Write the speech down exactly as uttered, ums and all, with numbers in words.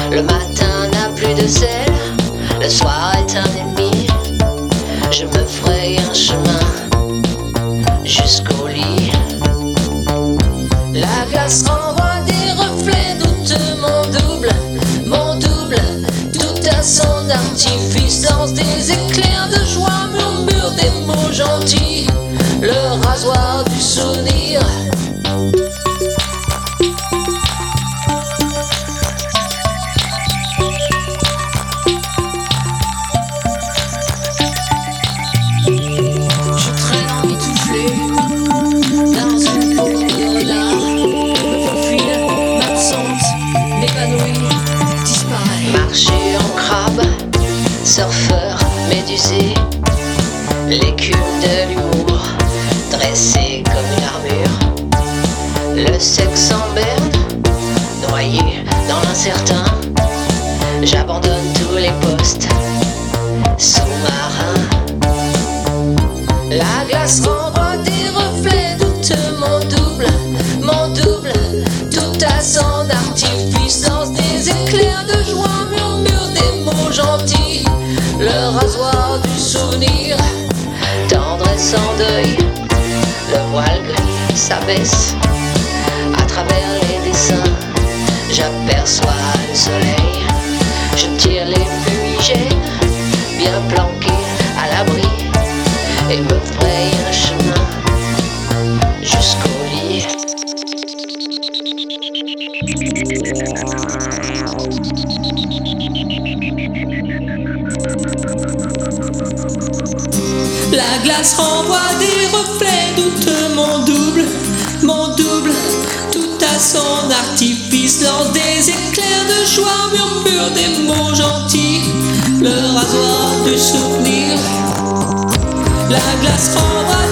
Le matin n'a plus de sel, le soir est un ennemi. Je me fraye un chemin jusqu'au lit. La glace renvoie des reflets douteux. Mon double, mon double, tout à son artifice lance des éclairs de joie, murmure des mots gentils, le rasoir du souvenir. Marcher en crabe, surfeur médusé, l'écume de l'humour, dressé comme une armure. Le sexe en berne, noyé dans l'incertain, j'abandonne tous les postes sous-marins. La glace renvoie des reflets douteux. Mon double, mon double, tout à son artifice lance des éclairs de joie, murmure des mots gentils, le rasoir du souvenir. Tendresse en deuil, le voile gris s'abaisse. À travers les dessins, j'aperçois le soleil. Je tire les fumigènes, bien planqués à l'abri, et me fraye un chemin jusqu'au lit. La glace renvoie des reflets douteux. Mon double, mon double, tout à son artifice lance des éclairs de joie, murmure des mots gentils, le rasoir du souvenir. La glace renvoie